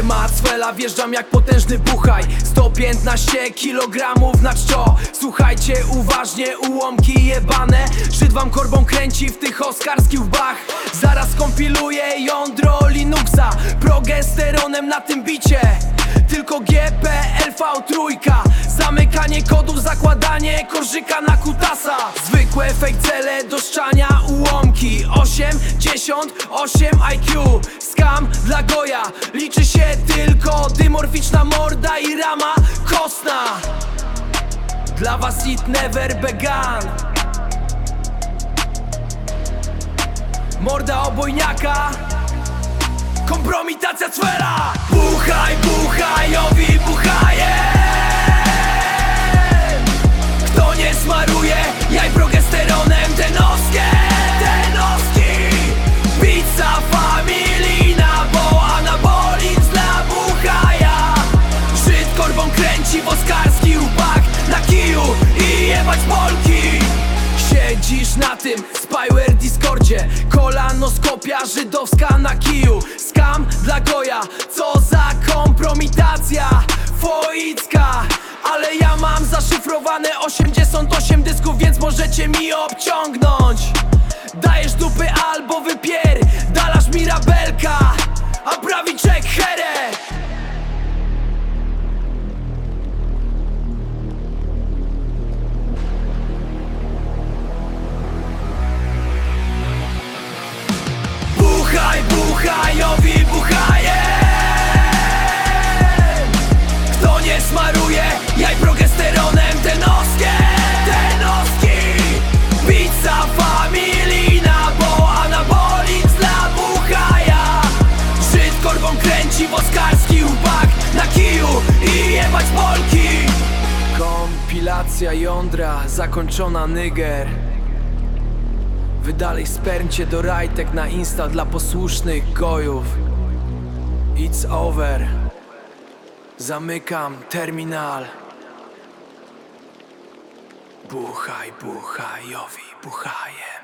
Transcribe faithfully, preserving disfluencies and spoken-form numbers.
Firma Cwela, wjeżdżam jak potężny buchaj. Sto piętnaście kilogramów na czczo. Słuchajcie uważnie, ułomki jebane. Żyd wam korbą kręci w tych oskarskich łbach. Zaraz kompiluję jądro Linuxa progesteronem na tym bicie. Tylko G P L V trzy. Zamykanie kodów, zakładanie korzyka na kutasa. Zwykłe fake cele do szczania, ułomki osiemdziesiąt osiem I Q. Scam dla goja, liczy się tylko dymorficzna morda i rama kostna. Dla was it never began. Morda obojniaka, kompromitacja Cwela. Buchaj, buchajowi buchaje. Kto nie smaruje jaj progesteronem, ten noskie, ten noski. Pizza familijna, bo anabolizm dla buchaja. Żyd korbą kręci w oskarski łbach na kiju i jebać Polki. Siedzisz na tym spyware Discordzie, kolanoskopia żydowska na kiju. Scam dla goja, co za kompromitacja foicka. Ale ja mam zaszyfrowane osiemdziesiąt osiem dysków, więc możecie mi obciągnąć. Dajesz dupy albo wypier, dalasz mirabelka, a prawiczek herę. Buchaj, buchajowi buchaje. Kto nie smaruje jaj progesteronem, ten noskie, ten noski. Pizza familijna, bo anabolizm dla buchaja. Żyd korbą kręci w oskarski łbach na kiju i jebać Polki. Kompilacja jądra zakończona, Niger. Wydalej spermcie do rajtek na Insta dla posłusznych gojów. It's over. Zamykam terminal. Buchaj, buchajowi buchaje.